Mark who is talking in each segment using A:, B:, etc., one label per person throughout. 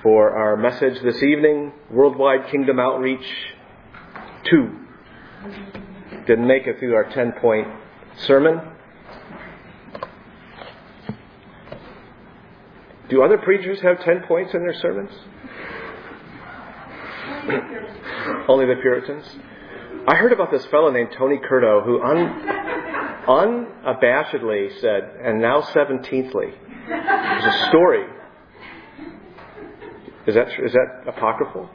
A: for our message this evening, Worldwide Kingdom Outreach 2. Didn't make it through our 10-point sermon. Do other preachers have 10 points in their sermons? Only the Puritans. I heard about this fellow named Tony Curto who unabashedly said, and now 17thly. There's a story. Is that apocryphal?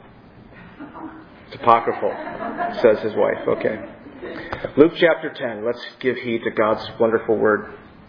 A: It's apocryphal, says his wife. Okay. Luke chapter 10. Let's give heed to God's wonderful word.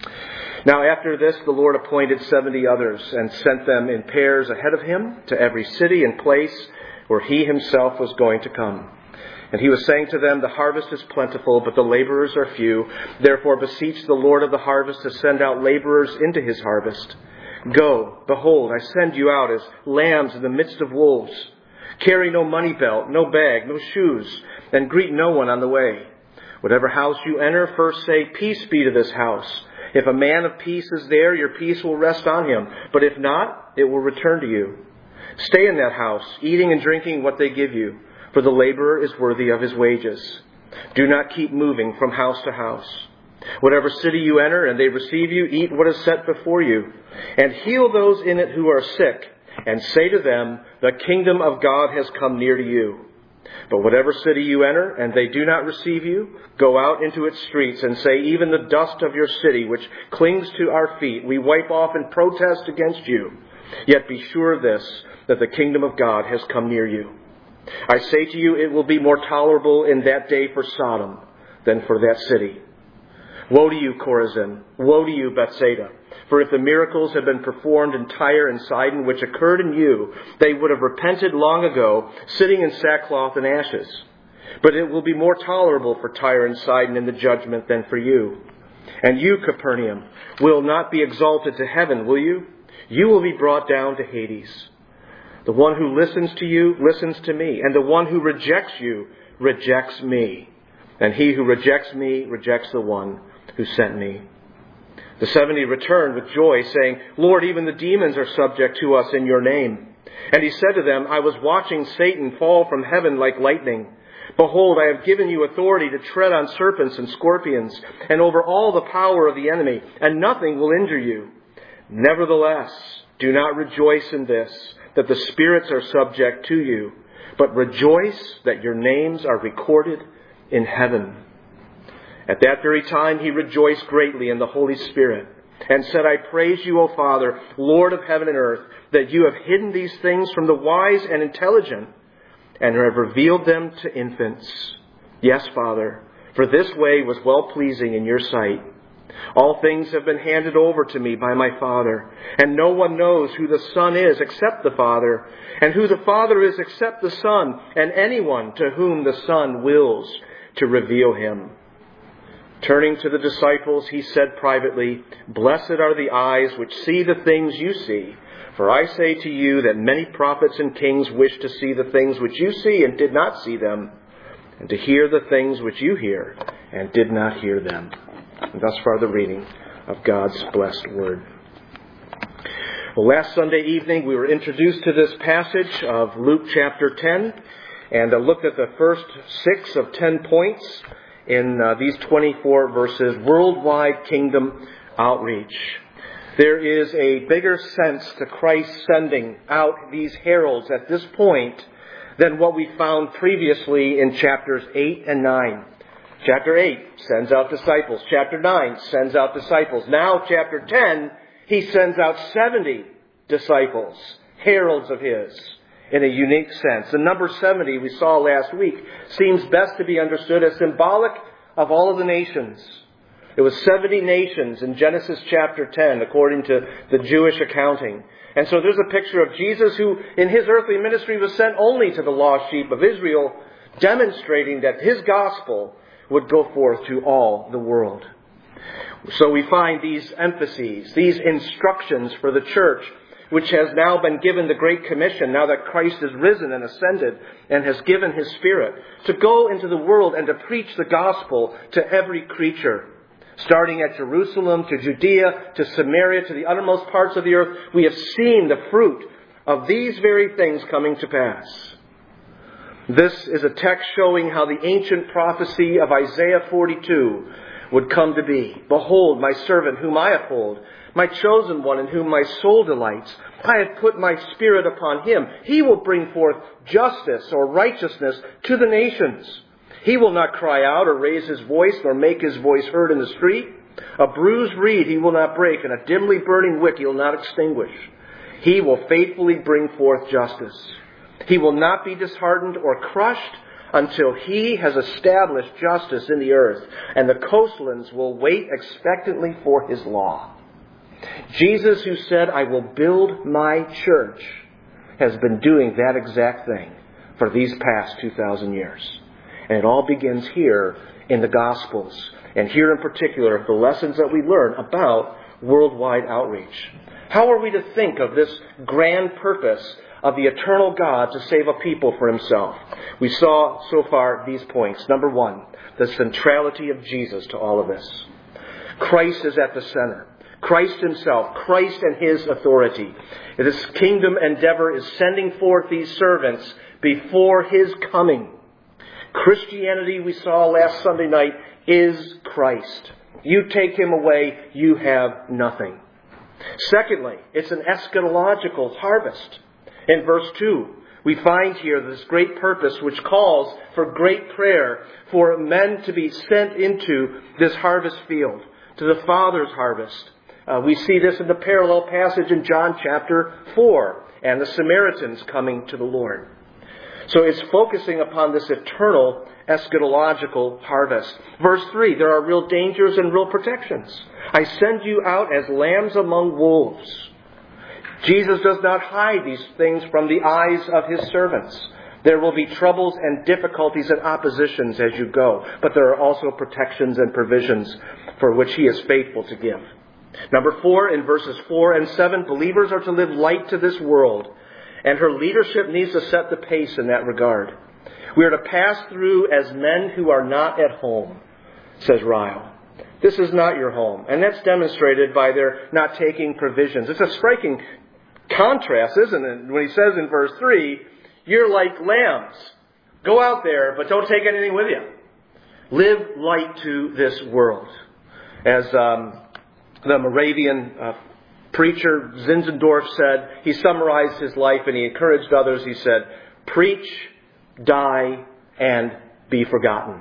A: Now after this, the Lord appointed 70 others and sent them in pairs ahead of him to every city and place where he himself was going to come. And he was saying to them, the harvest is plentiful, but the laborers are few. Therefore beseech the Lord of the harvest to send out laborers into his harvest. Go, behold, I send you out as lambs in the midst of wolves. Carry no money belt, no bag, no shoes, and greet no one on the way. Whatever house you enter, first say, peace be to this house. If a man of peace is there, your peace will rest on him. But if not, it will return to you. Stay in that house, eating and drinking what they give you, for the laborer is worthy of his wages. Do not keep moving from house to house. Whatever city you enter and they receive you, eat what is set before you, and heal those in it who are sick, and say to them, the kingdom of God has come near to you. But whatever city you enter and they do not receive you, go out into its streets and say, even the dust of your city, which clings to our feet, we wipe off in protest against you. Yet be sure of this, that the kingdom of God has come near you. I say to you, it will be more tolerable in that day for Sodom than for that city. Woe to you, Chorazin! Woe to you, Bethsaida! For if the miracles had been performed in Tyre and Sidon, which occurred in you, they would have repented long ago, sitting in sackcloth and ashes. But it will be more tolerable for Tyre and Sidon in the judgment than for you. And you, Capernaum, will not be exalted to heaven, will you? You will be brought down to Hades. The one who listens to you listens to me, and the one who rejects you rejects me. And he who rejects me rejects the one who sent me. The 70 returned with joy, saying, Lord, even the demons are subject to us in your name. And he said to them, I was watching Satan fall from heaven like lightning. Behold, I have given you authority to tread on serpents and scorpions, and over all the power of the enemy, and nothing will injure you. Nevertheless, do not rejoice in this, that the spirits are subject to you, but rejoice that your names are recorded in heaven. At that very time he rejoiced greatly in the Holy Spirit, and said, I praise you, O Father, Lord of heaven and earth, that you have hidden these things from the wise and intelligent, and have revealed them to infants. Yes, Father, for this way was well-pleasing in your sight. All things have been handed over to me by my Father, and no one knows who the Son is except the Father, and who the Father is except the Son, and anyone to whom the Son wills to reveal him. Turning to the disciples, he said privately, Blessed are the eyes which see the things you see. For I say to you that many prophets and kings wished to see the things which you see and did not see them, and to hear the things which you hear and did not hear them. And thus far the reading of God's blessed word. Well, last Sunday evening we were introduced to this passage of Luke chapter 10 and looked at the first 6 of 10 points in these 24 verses, worldwide kingdom outreach. There is a bigger sense to Christ sending out these heralds at this point than what we found previously in chapters 8 and 9. Chapter 8 sends out disciples. Chapter 9 sends out disciples. Now, chapter 10, he sends out 70 disciples, heralds of his, in a unique sense. The number 70 we saw last week seems best to be understood as symbolic of all of the nations. It was 70 nations in Genesis chapter 10, according to the Jewish accounting. And so there's a picture of Jesus who, in his earthly ministry, was sent only to the lost sheep of Israel, demonstrating that his gospel would go forth to all the world. So we find these emphases, these instructions for the church, which has now been given the Great Commission, now that Christ is risen and ascended and has given his Spirit, to go into the world and to preach the gospel to every creature. Starting at Jerusalem, to Judea, to Samaria, to the uttermost parts of the earth, we have seen the fruit of these very things coming to pass. This is a text showing how the ancient prophecy of Isaiah 42 would come to be. Behold, my servant whom I uphold, my chosen one in whom my soul delights. I have put my spirit upon him. He will bring forth justice or righteousness to the nations. He will not cry out or raise his voice, nor make his voice heard in the street. A bruised reed he will not break, and a dimly burning wick he will not extinguish. He will faithfully bring forth justice. He will not be disheartened or crushed until he has established justice in the earth, and the coastlands will wait expectantly for his law. Jesus, who said, I will build my church, has been doing that exact thing for these past 2,000 years. And it all begins here in the Gospels, and here in particular, the lessons that we learn about worldwide outreach. How are we to think of this grand purpose of the eternal God to save a people for himself? We saw so far these points. Number one, the centrality of Jesus to all of this. Christ is at the center. Christ himself, Christ and his authority. This kingdom endeavor is sending forth these servants before his coming. Christianity, we saw last Sunday night, is Christ. You take him away, you have nothing. Secondly, it's an eschatological harvest. In verse 2, we find here this great purpose which calls for great prayer for men to be sent into this harvest field, to the Father's harvest. We see this in the parallel passage in John chapter 4 and the Samaritans coming to the Lord. So it's focusing upon this eternal eschatological harvest. Verse 3, there are real dangers and real protections. I send you out as lambs among wolves. Jesus does not hide these things from the eyes of his servants. There will be troubles and difficulties and oppositions as you go, but there are also protections and provisions for which he is faithful to give. Number 4, in verses 4 and 7, believers are to live light to this world, and her leadership needs to set the pace in that regard. We are to pass through as men who are not at home, says Ryle. This is not your home, and that's demonstrated by their not taking provisions. It's a striking contrast, isn't it? When he says in verse 3, you're like lambs. Go out there, but don't take anything with you. Live light to this world. As the Moravian preacher Zinzendorf said, he summarized his life and he encouraged others. He said, preach, die, and be forgotten.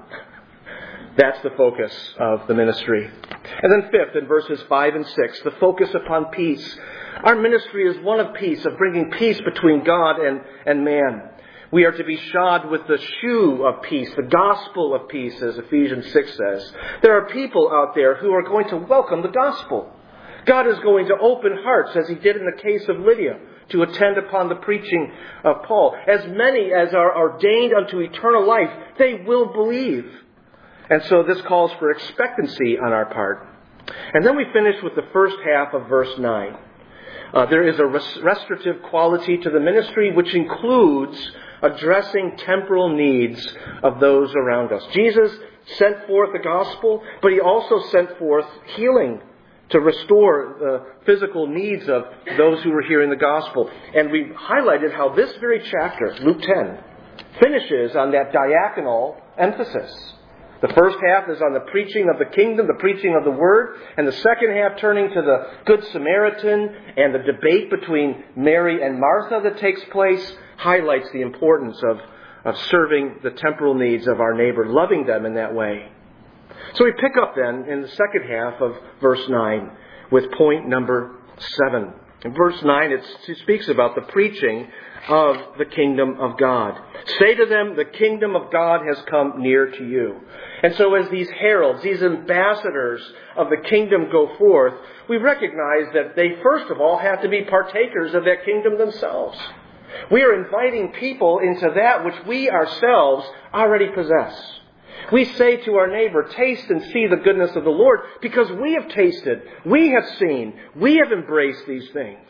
A: That's the focus of the ministry. And then fifth, in verses 5 and 6, the focus upon peace. Our ministry is one of peace, of bringing peace between God and man. We are to be shod with the shoe of peace, the gospel of peace, as Ephesians 6 says. There are people out there who are going to welcome the gospel. God is going to open hearts, as he did in the case of Lydia, to attend upon the preaching of Paul. As many as are ordained unto eternal life, they will believe. And so this calls for expectancy on our part. And then we finish with the first half of verse 9. There is a restorative quality to the ministry which includes addressing temporal needs of those around us. Jesus sent forth the gospel, but he also sent forth healing to restore the physical needs of those who were hearing the gospel. And we highlighted how this very chapter, Luke 10, finishes on that diaconal emphasis. The first half is on the preaching of the kingdom, the preaching of the word, and the second half turning to the Good Samaritan and the debate between Mary and Martha that takes place highlights the importance of serving the temporal needs of our neighbor, loving them in that way. So we pick up then in the second half of verse 9 with point number 7. In verse 9 it speaks about the preaching of the kingdom of God. Say to them, the kingdom of God has come near to you. And so as these heralds, these ambassadors of the kingdom go forth, we recognize that they first of all have to be partakers of that kingdom themselves. We are inviting people into that which we ourselves already possess. We say to our neighbor, taste and see the goodness of the Lord, because we have tasted, we have seen, we have embraced these things.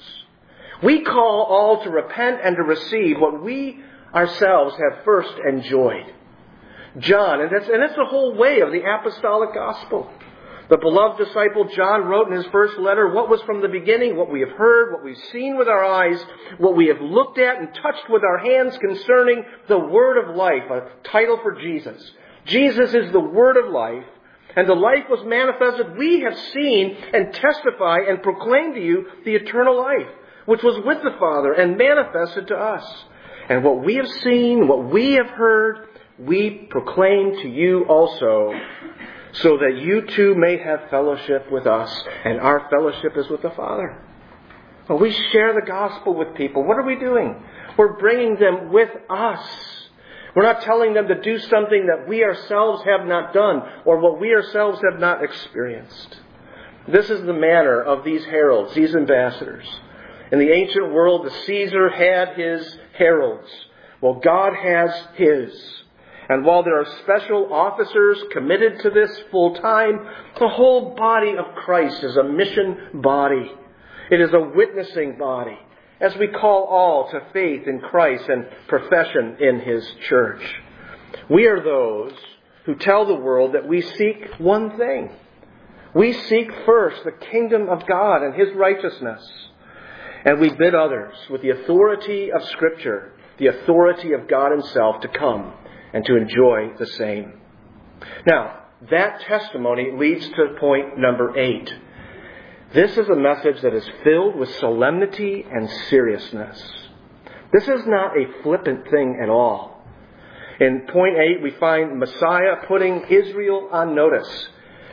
A: We call all to repent and to receive what we ourselves have first enjoyed. John, and that's the whole way of the apostolic gospel. The beloved disciple John wrote in his first letter, what was from the beginning, what we have heard, what we've seen with our eyes, what we have looked at and touched with our hands concerning the Word of life, a title for Jesus. Jesus is the Word of life, and the life was manifested. We have seen and testify and proclaim to you the eternal life, which was with the Father and manifested to us. And what we have seen, what we have heard, we proclaim to you also, so that you too may have fellowship with us, and our fellowship is with the Father. When we share the gospel with people, what are we doing? We're bringing them with us. We're not telling them to do something that we ourselves have not done, or what we ourselves have not experienced. This is the manner of these heralds, these ambassadors. In the ancient world, the Caesar had his heralds. Well, God has his. And while there are special officers committed to this full time, the whole body of Christ is a mission body. It is a witnessing body, as we call all to faith in Christ and profession in His church. We are those who tell the world that we seek one thing. We seek first the kingdom of God and His righteousness. And we bid others, with the authority of Scripture, the authority of God Himself, to come and to enjoy the same. Now, that testimony leads to point number 8. This is a message that is filled with solemnity and seriousness. This is not a flippant thing at all. In point 8, we find Messiah putting Israel on notice.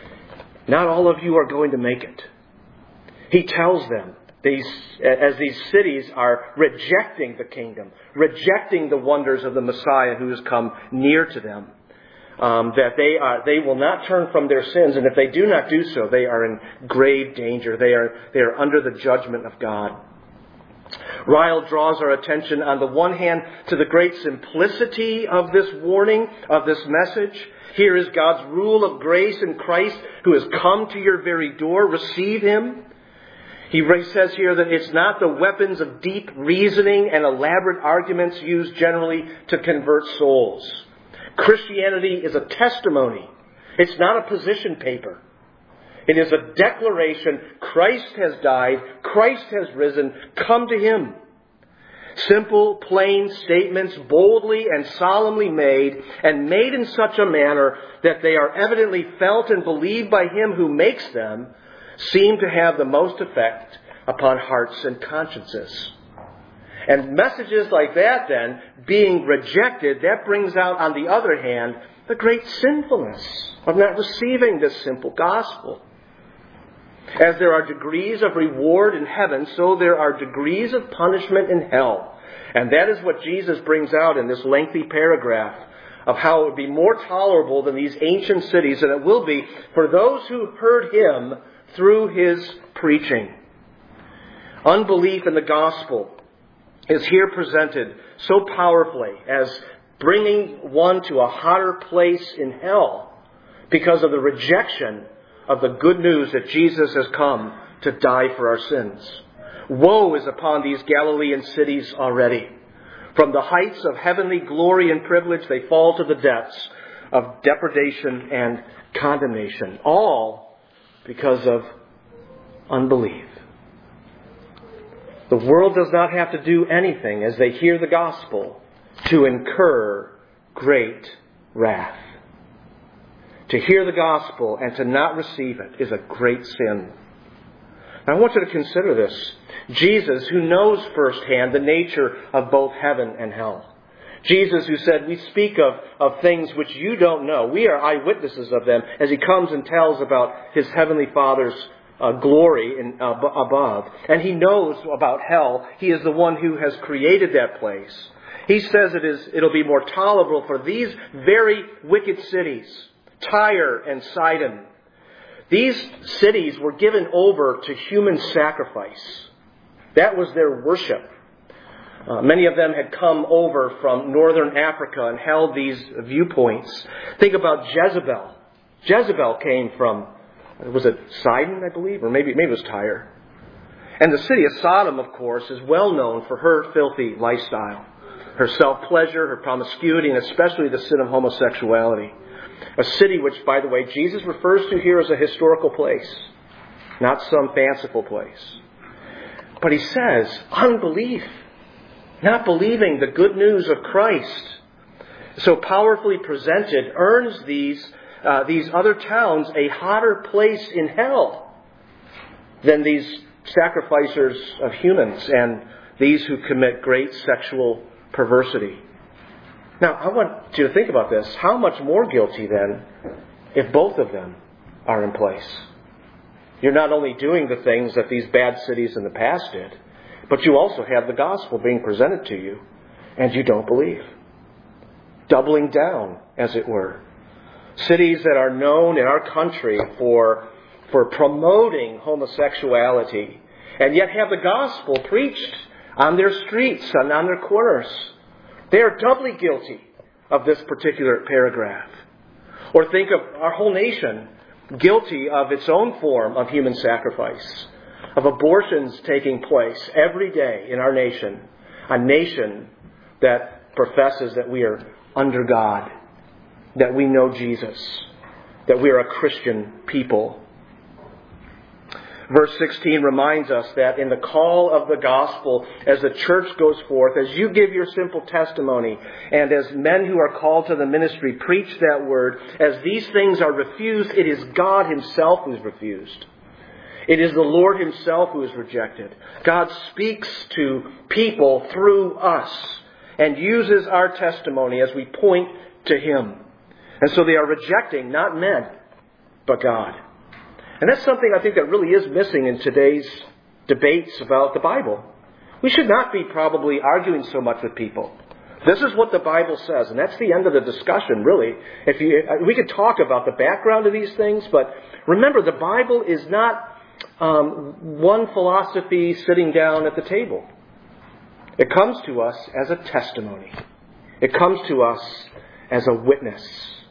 A: Not all of you are going to make it. He tells them, as these cities are rejecting the kingdom, rejecting the wonders of the Messiah who has come near to them, that they will not turn from their sins, and if they do not do so, they are in grave danger. They are under the judgment of God. Ryle draws our attention on the one hand to the great simplicity of this warning, of this message. Here is God's rule of grace in Christ who has come to your very door. Receive Him. He says here that it's not the weapons of deep reasoning and elaborate arguments used generally to convert souls. Christianity is a testimony. It's not a position paper. It is a declaration. Christ has died. Christ has risen. Come to Him. Simple, plain statements, boldly and solemnly made, and made in such a manner that they are evidently felt and believed by Him who makes them, seem to have the most effect upon hearts and consciences. And messages like that then, being rejected, that brings out, on the other hand, the great sinfulness of not receiving this simple gospel. As there are degrees of reward in heaven, so there are degrees of punishment in hell. And that is what Jesus brings out in this lengthy paragraph of how it would be more tolerable than these ancient cities than it will be for those who heard Him through His preaching. Unbelief in the gospel is here presented so powerfully as bringing one to a hotter place in hell because of the rejection of the good news that Jesus has come to die for our sins. Woe is upon these Galilean cities already. From the heights of heavenly glory and privilege, they fall to the depths of depredation and condemnation, all because of unbelief. The world does not have to do anything as they hear the gospel to incur great wrath. To hear the gospel and to not receive it is a great sin. Now, I want you to consider this. Jesus, who knows firsthand the nature of both heaven and hell. Jesus, who said, we speak of things which you don't know. We are eyewitnesses of them, as He comes and tells about His heavenly Father's glory above. And He knows about hell. He is the one who has created that place. He says it'll be more tolerable for these very wicked cities, Tyre and Sidon. These cities were given over to human sacrifice. That was their worship. Many of them had come over from northern Africa and held these viewpoints. Think about Jezebel. Jezebel came from, was it Sidon, I believe? Or maybe it was Tyre. And the city of Sodom, of course, is well known for her filthy lifestyle. Her self-pleasure, her promiscuity, and especially the sin of homosexuality. A city which, by the way, Jesus refers to here as a historical place, not some fanciful place. But he says, unbelief, not believing the good news of Christ, so powerfully presented, earns these other towns a hotter place in hell than these sacrificers of humans and these who commit great sexual perversity. Now, I want you to think about this. How much more guilty, then, if both of them are in place? You're not only doing the things that these bad cities in the past did, but you also have the gospel being presented to you, and you don't believe. Doubling down, as it were. Cities that are known in our country for promoting homosexuality, and yet have the gospel preached on their streets and on their corners. They are doubly guilty of this particular paragraph. Or think of our whole nation guilty of its own form of human sacrifice, of abortions taking place every day in our nation, a nation that professes that we are under God, that we know Jesus, that we are a Christian people. Verse 16 reminds us that in the call of the gospel, as the church goes forth, as you give your simple testimony, and as men who are called to the ministry preach that word, as these things are refused, it is God Himself who is refused. It is the Lord Himself who is rejected. God speaks to people through us and uses our testimony as we point to Him. And so they are rejecting not men, but God. And that's something I think that really is missing in today's debates about the Bible. We should not be probably arguing so much with people. This is what the Bible says, and that's the end of the discussion, really. We could talk about the background of these things, but remember, the Bible is not one philosophy sitting down at the table. It comes to us as a testimony. It comes to us as a witness.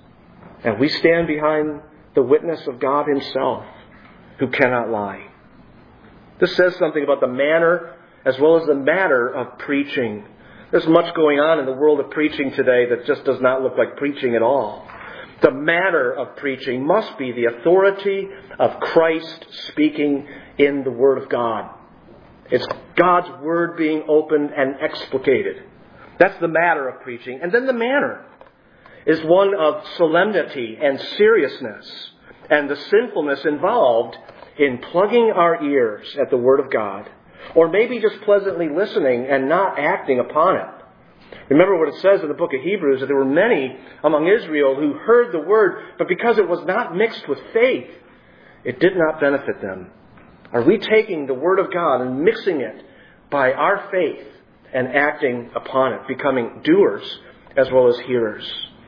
A: And we stand behind the witness of God Himself, who cannot lie. This says something about the manner as well as the matter of preaching. There's much going on in the world of preaching today that just does not look like preaching at all. The manner of preaching must be the authority of Christ speaking in the Word of God. It's God's Word being opened and explicated. That's the matter of preaching. And then the manner is one of solemnity and seriousness, and the sinfulness involved in plugging our ears at the Word of God, or maybe just pleasantly listening and not acting upon it. Remember what it says in the book of Hebrews, that there were many among Israel who heard the Word, but because it was not mixed with faith, it did not benefit them. Are we taking the Word of God and mixing it by our faith and acting upon it, becoming doers as well as hearers?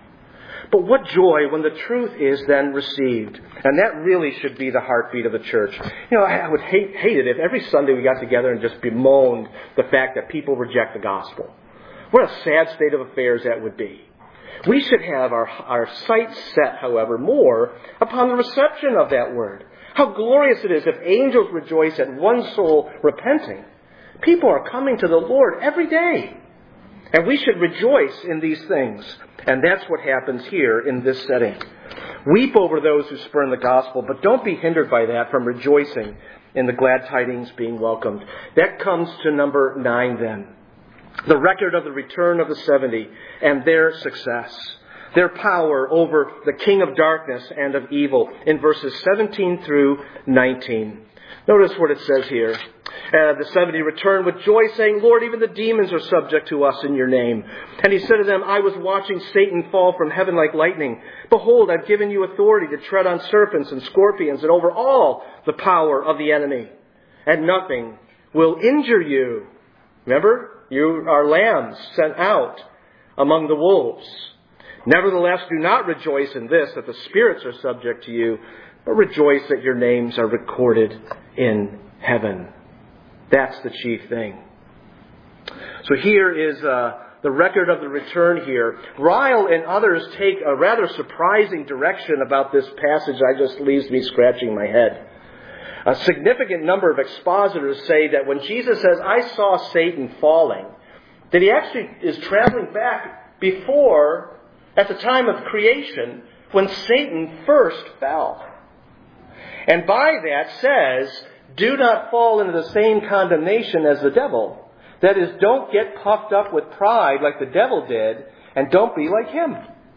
A: But what joy when the truth is then received. And that really should be the heartbeat of the church. You know, I would hate it if every Sunday we got together and just bemoaned the fact that people reject the gospel. What a sad state of affairs that would be. We should have our sights set, however, more upon the reception of that word. How glorious it is if angels rejoice at one soul repenting. People are coming to the Lord every day. And we should rejoice in these things. And that's what happens here in this setting. Weep over those who spurn the gospel, but don't be hindered by that from rejoicing in the glad tidings being welcomed. That comes to number 9 then. The record of the return of the 70 and their success. Their power over the king of darkness and of evil in verses 17 through 19. Notice what it says here. The 70 returned with joy, saying, Lord, even the demons are subject to us in your name. And he said to them, I was watching Satan fall from heaven like lightning. Behold, I've given you authority to tread on serpents and scorpions and over all the power of the enemy. And nothing will injure you. Remember, you are lambs sent out among the wolves. Nevertheless, do not rejoice in this, that the spirits are subject to you, but rejoice that your names are recorded in heaven. That's the chief thing. So here is the record of the return here. Ryle and others take a rather surprising direction about this passage that just leaves me scratching my head. A significant number of expositors say that when Jesus says, I saw Satan falling, that he actually is traveling back before, at the time of creation, when Satan first fell. And by that says, do not fall into the same condemnation as the devil. That is, don't get puffed up with pride like the devil did, and don't be like him.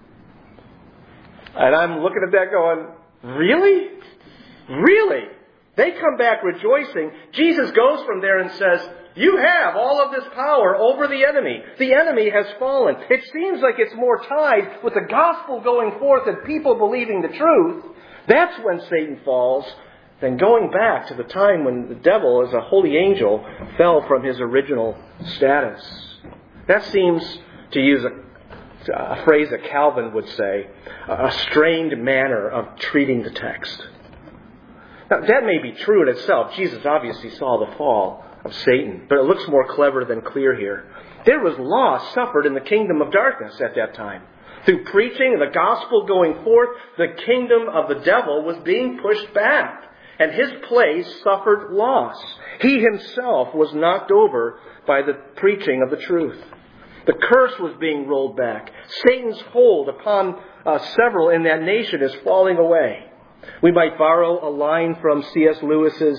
A: And I'm looking at that going, really? Really? They come back rejoicing. Jesus goes from there and says, you have all of this power over the enemy. The enemy has fallen. It seems like it's more tied with the gospel going forth and people believing the truth. That's when Satan falls, than going back to the time when the devil, as a holy angel, fell from his original status. That seems, to use a phrase that Calvin would say, a strained manner of treating the text. Now, that may be true in itself. Jesus obviously saw the fall of Satan, but it looks more clever than clear here. There was loss suffered in the kingdom of darkness at that time. Through preaching and the gospel going forth, the kingdom of the devil was being pushed back, and his place suffered loss. He himself was knocked over by the preaching of the truth. The curse was being rolled back. Satan's hold upon several in that nation is falling away. We might borrow a line from C.S. Lewis's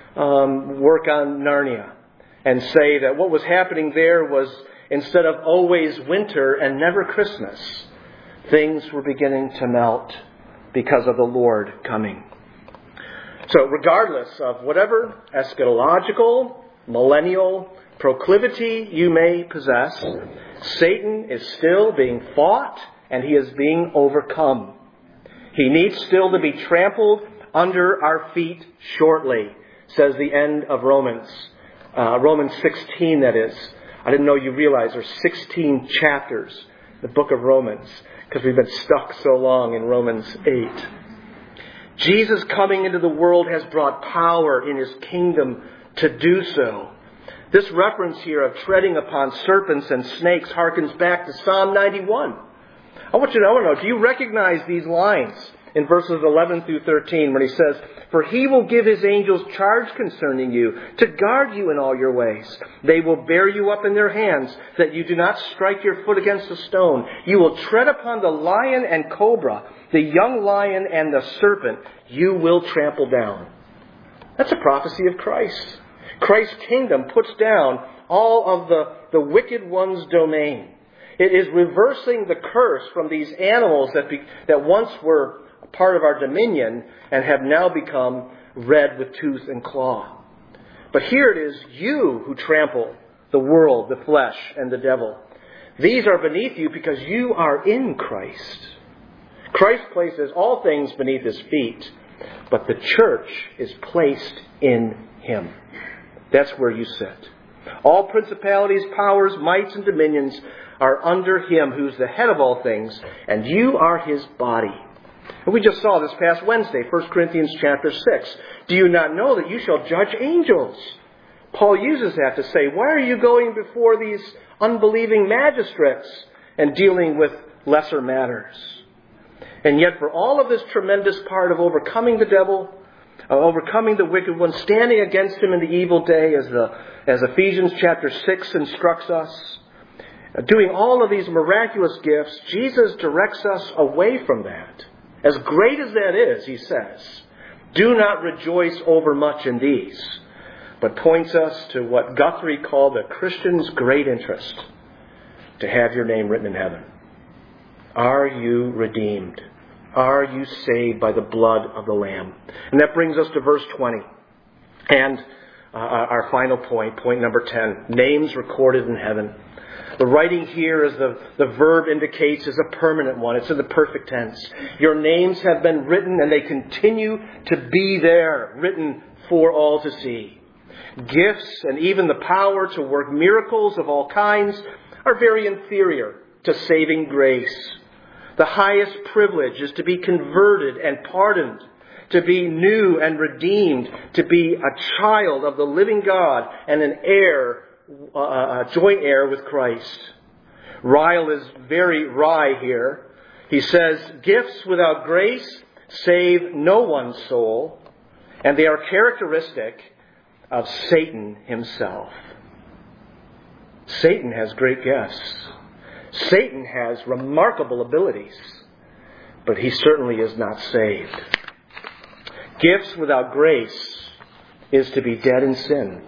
A: work on Narnia and say that what was happening there was, instead of always winter and never Christmas, things were beginning to melt because of the Lord coming. So regardless of whatever eschatological, millennial proclivity you may possess, Satan is still being fought and he is being overcome. He needs still to be trampled under our feet shortly, says the end of Romans. Romans 16, that is. I didn't know you realized there's 16 chapters in the book of Romans, because we've been stuck so long in Romans 8. Jesus coming into the world has brought power in his kingdom to do so. This reference here of treading upon serpents and snakes harkens back to Psalm 91. I want to know, do you recognize these lines in verses 11 through 13 when he says, for he will give his angels charge concerning you to guard you in all your ways. They will bear you up in their hands that you do not strike your foot against a stone. You will tread upon the lion and cobra, the young lion and the serpent you will trample down. That's a prophecy of Christ. Christ's kingdom puts down all of the wicked one's domain. It is reversing the curse from these animals that once were a part of our dominion and have now become red with tooth and claw. But here it is you who trample the world, the flesh, and the devil. These are beneath you because you are in Christ. Christ places all things beneath his feet, but the church is placed in him. That's where you sit. All principalities, powers, mights, and dominions are under him who's the head of all things, and you are his body. And we just saw this past Wednesday, 1 Corinthians chapter 6. Do you not know that you shall judge angels? Paul uses that to say, why are you going before these unbelieving magistrates and dealing with lesser matters? And yet for all of this tremendous part of overcoming the devil, overcoming the wicked one, standing against him in the evil day, as Ephesians chapter 6 instructs us, doing all of these miraculous gifts, Jesus directs us away from that. As great as that is, he says, do not rejoice overmuch in these, but points us to what Guthrie called the Christian's great interest, to have your name written in heaven. Are you redeemed? Are you saved by the blood of the Lamb? And that brings us to verse 20. And our final point, point number 10, names recorded in heaven. The writing here, as the verb indicates, is a permanent one. It's in the perfect tense. Your names have been written and they continue to be there, written for all to see. Gifts and even the power to work miracles of all kinds are very inferior to saving grace. The highest privilege is to be converted and pardoned, to be new and redeemed, to be a child of the living God and an heir, a joint heir with Christ. Ryle is very wry here. He says, gifts without grace save no one's soul, and they are characteristic of Satan himself. Satan has great gifts. Satan has remarkable abilities. but he certainly is not saved. Gifts without grace is to be dead in sin.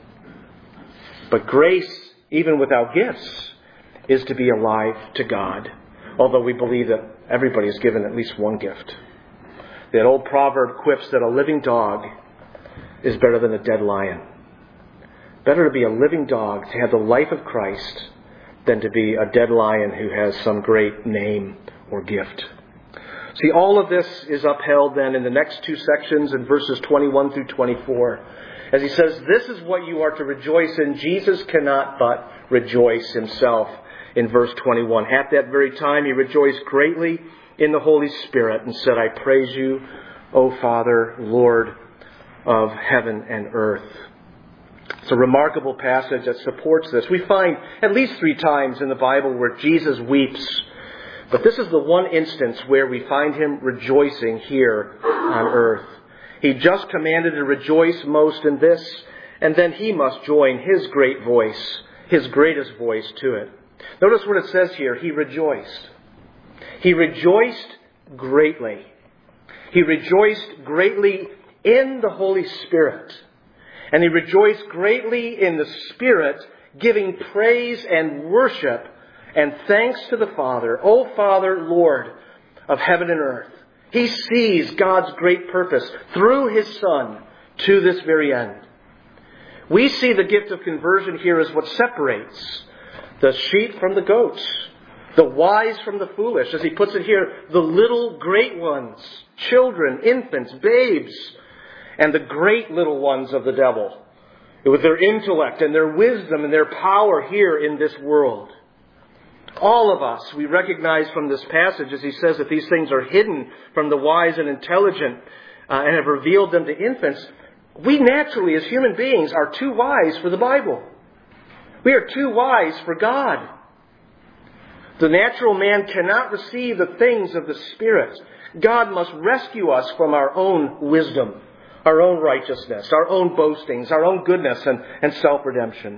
A: But grace, even without gifts, is to be alive to God. Although we believe that everybody is given at least one gift. That old proverb quips that a living dog is better than a dead lion. Better to be a living dog, to have the life of Christ, than to be a dead lion who has some great name or gift. See, all of this is upheld then in the next two sections in verses 21 through 24. As he says, this is what you are to rejoice in. Jesus cannot but rejoice himself in verse 21. At that very time, he rejoiced greatly in the Holy Spirit and said, I praise you, O Father, Lord of heaven and earth. It's a remarkable passage that supports this. We find at least 3 times in the Bible where Jesus weeps. But this is the one instance where we find him rejoicing here on earth. He just commanded to rejoice most in this, and then he must join his great voice, his greatest voice to it. Notice what it says here. He rejoiced. He rejoiced greatly. He rejoiced greatly in the Holy Spirit. And he rejoiced greatly in the Spirit, giving praise and worship and thanks to the Father. O Father, Lord of heaven and earth. He sees God's great purpose through his Son to this very end. We see the gift of conversion here as what separates the sheep from the goats, the wise from the foolish. As he puts it here, the little great ones, children, infants, babes, and the great little ones of the devil, with their intellect and their wisdom and their power here in this world. All of us, we recognize from this passage, as he says that these things are hidden from the wise and intelligent and have revealed them to infants. We naturally, as human beings, are too wise for the Bible. We are too wise for God. The natural man cannot receive the things of the Spirit. God must rescue us from our own wisdom, our own righteousness, our own boastings, our own goodness and self-redemption.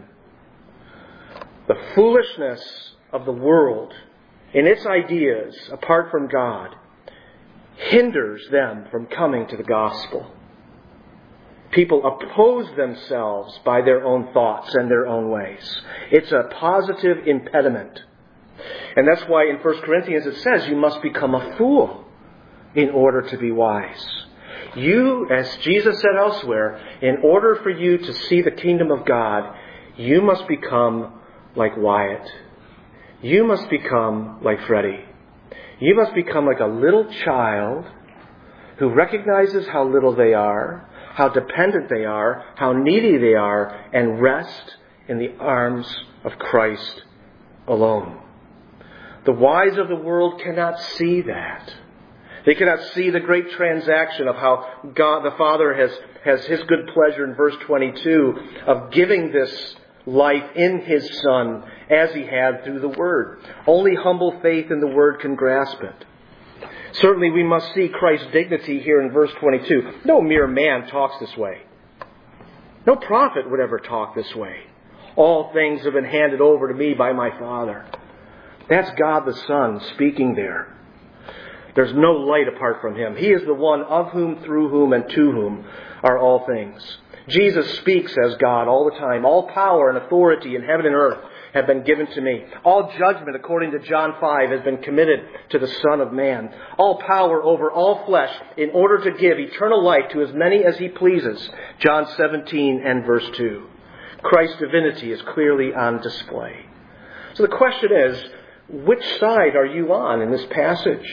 A: The foolishness of the world in its ideas apart from God hinders them from coming to the gospel. People oppose themselves by their own thoughts and their own ways. It's a positive impediment. And that's why in 1 Corinthians it says you must become a fool in order to be wise. You, as Jesus said elsewhere, in order for you to see the kingdom of God, you must become like Wyatt. You must become like Freddie. You must become like a little child who recognizes how little they are, how dependent they are, how needy they are, and rest in the arms of Christ alone. The wise of the world cannot see that. They cannot see the great transaction of how God the Father has his good pleasure in verse 22 of giving this life in his Son as he had through the Word. Only humble faith in the Word can grasp it. Certainly we must see Christ's dignity here in verse 22. No mere man talks this way. No prophet would ever talk this way. All things have been handed over to me by my Father. That's God the Son speaking there. There's no light apart from him. He is the one of whom, through whom, and to whom are all things. Jesus speaks as God all the time. All power and authority in heaven and earth have been given to me. All judgment, according to John 5, has been committed to the Son of Man. All power over all flesh in order to give eternal life to as many as he pleases. John 17 and verse 2. Christ's divinity is clearly on display. So the question is, which side are you on in this passage?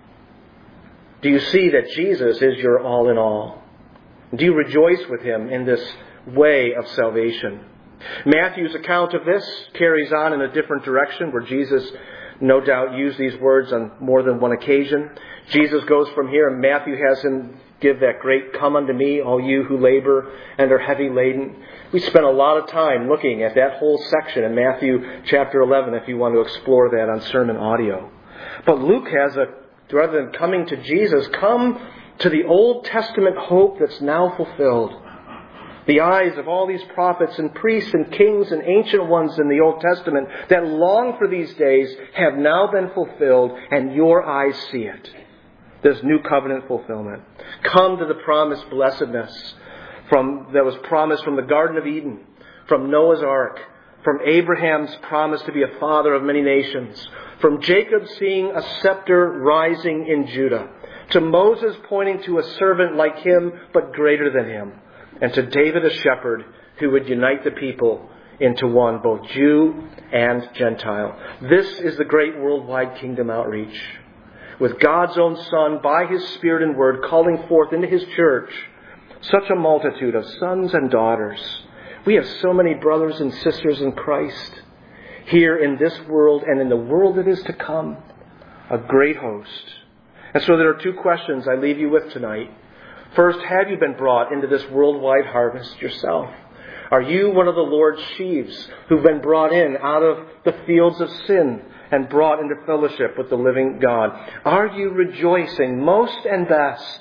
A: Do you see that Jesus is your all in all? Do you rejoice with him in this way of salvation? Matthew's account of this carries on in a different direction, where Jesus no doubt used these words on more than one occasion. Jesus goes from here, and Matthew has him give that great, "Come unto me, all you who labor and are heavy laden." We spent a lot of time looking at that whole section in Matthew chapter 11 if you want to explore that on sermon audio. But Luke has rather than coming to Jesus, come to the Old Testament hope that's now fulfilled. The eyes of all these prophets and priests and kings and ancient ones in the Old Testament that long for these days have now been fulfilled, and your eyes see it. this new covenant fulfillment. Come to the promised blessedness that was promised from the Garden of Eden, from Noah's Ark, from Abraham's promise to be a father of many nations, from Jacob seeing a scepter rising in Judah, to Moses pointing to a servant like him but greater than him, and to David a shepherd who would unite the people into one, both Jew and Gentile. This is the great worldwide kingdom outreach, with God's own Son, by His Spirit and Word, calling forth into His church such a multitude of sons and daughters. We have so many brothers and sisters in Christ here in this world and in the world that is to come. A great host. And so there are two questions I leave you with tonight. First, have you been brought into this worldwide harvest yourself? Are you one of the Lord's sheaves who've been brought in out of the fields of sin and brought into fellowship with the living God? Are you rejoicing most and best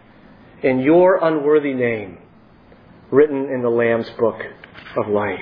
A: in your unworthy name written in the Lamb's book of life?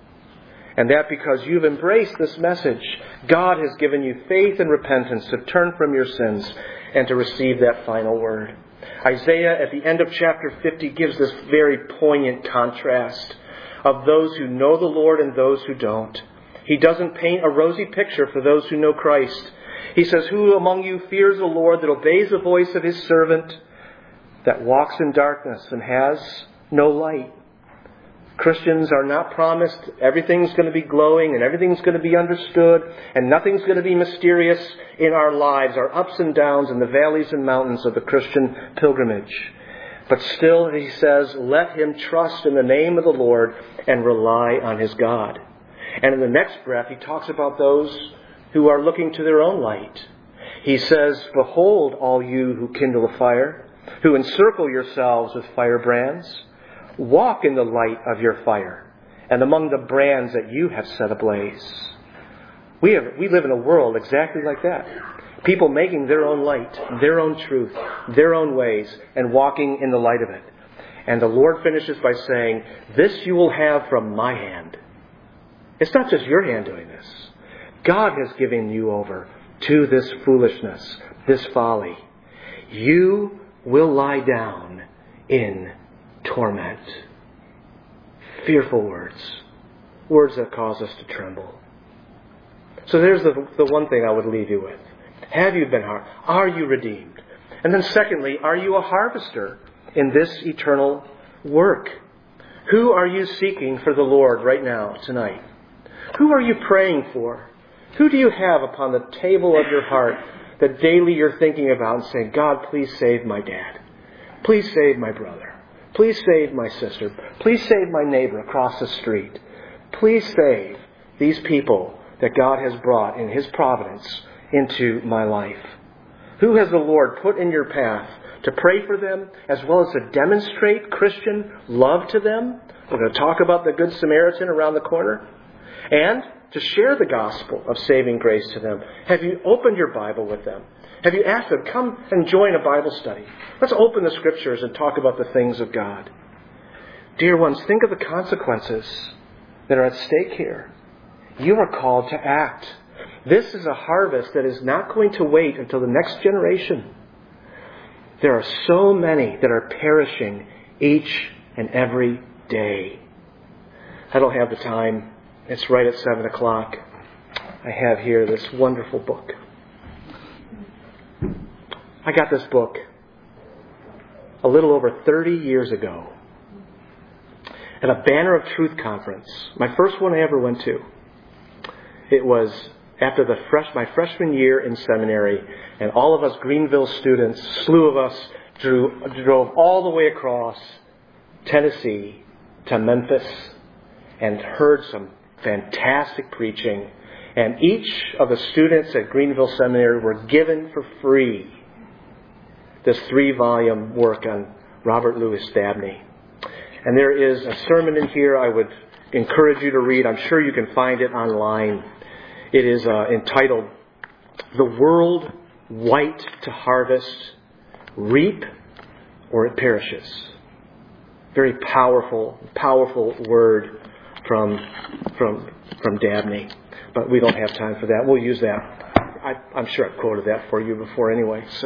A: And that because you've embraced this message, God has given you faith and repentance to turn from your sins and to receive that final word. Isaiah at the end of chapter 50 gives this very poignant contrast of those who know the Lord and those who don't. He doesn't paint a rosy picture for those who know Christ. He says, "Who among you fears the Lord, that obeys the voice of His servant, that walks in darkness and has no light?" Christians are not promised everything's going to be glowing and everything's going to be understood and nothing's going to be mysterious in our lives, our ups and downs and the valleys and mountains of the Christian pilgrimage. But still, he says, let him trust in the name of the Lord and rely on his God. And in the next breath, he talks about those who are looking to their own light. He says, "Behold, all you who kindle a fire, who encircle yourselves with firebrands, walk in the light of your fire, and among the brands that you have set ablaze." We live in a world exactly like that. People making their own light, their own truth, their own ways, and walking in the light of it. And the Lord finishes by saying, "This you will have from my hand." It's not just your hand doing this. God has given you over to this foolishness, this folly. You will lie down in torment. Fearful words. Words that cause us to tremble. So there's the one thing I would leave you with. Have you been harvested? Are you redeemed? And then secondly, are you a harvester in this eternal work? Who are you seeking for the Lord right now, tonight? Who are you praying for? Who do you have upon the table of your heart that daily you're thinking about and saying, "God, please save my dad. Please save my brother. Please save my sister. Please save my neighbor across the street. Please save these people that God has brought in His providence into my life." Who has the Lord put in your path to pray for them as well as to demonstrate Christian love to them? We're going to talk about the Good Samaritan around the corner. And to share the gospel of saving grace to them. Have you opened your Bible with them? Have you asked them, "Come and join a Bible study. Let's open the Scriptures and talk about the things of God"? Dear ones, think of the consequences that are at stake here. You are called to act. This is a harvest that is not going to wait until the next generation. There are so many that are perishing each and every day. I don't have the time. It's right at 7 o'clock. I have here this wonderful book. I got this book a little over 30 years ago at a Banner of Truth conference. My first one I ever went to. It was after my freshman year in seminary, and all of us Greenville students, a slew of us, drove all the way across Tennessee to Memphis and heard some fantastic preaching. And each of the students at Greenville Seminary were given for free this 3-volume work on Robert Louis Dabney. And there is a sermon in here I would encourage you to read. I'm sure you can find it online. It is entitled, "The World White to Harvest, Reap or It Perishes." Very powerful word from Dabney. But we don't have time for that. We'll use that. I'm sure I've quoted that for you before anyway. So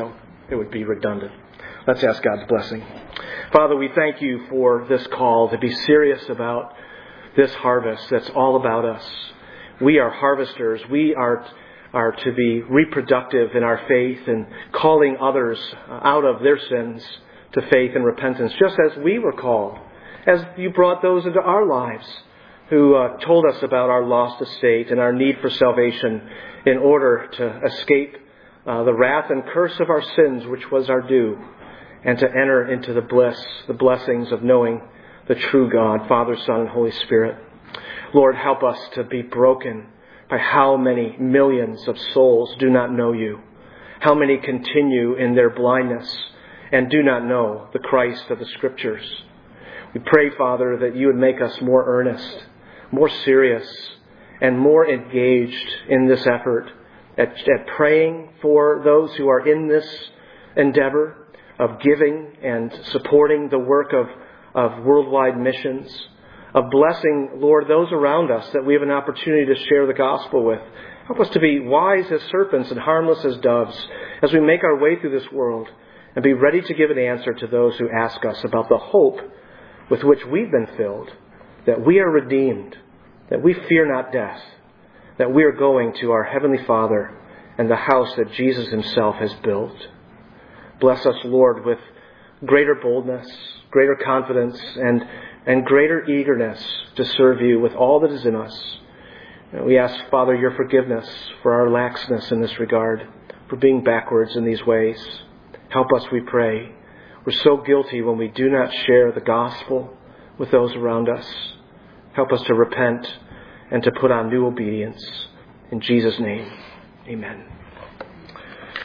A: It would be redundant. Let's ask God's blessing. Father, we thank you for this call to be serious about this harvest that's all about us. We are harvesters. We are to be reproductive in our faith and calling others out of their sins to faith and repentance, just as we were called, as you brought those into our lives who told us about our lost estate and our need for salvation in order to escape the wrath and curse of our sins, which was our due, and to enter into the blessings of knowing the true God, Father, Son, and Holy Spirit. Lord, help us to be broken by how many millions of souls do not know you, how many continue in their blindness and do not know the Christ of the Scriptures. We pray, Father, that you would make us more earnest, more serious, and more engaged in this effort at praying for those who are in this endeavor of giving and supporting the work of worldwide missions, of blessing, Lord, those around us that we have an opportunity to share the gospel with. Help us to be wise as serpents and harmless as doves as we make our way through this world, and be ready to give an answer to those who ask us about the hope with which we've been filled, that we are redeemed, that we fear not death, that we are going to our Heavenly Father and the house that Jesus himself has built. Bless us, Lord, with greater boldness, greater confidence, and greater eagerness to serve you with all that is in us. We ask, Father, your forgiveness for our laxness in this regard, for being backwards in these ways. Help us, we pray. We're so guilty when we do not share the gospel with those around us. Help us to repent and to put on new obedience. In Jesus' name, amen.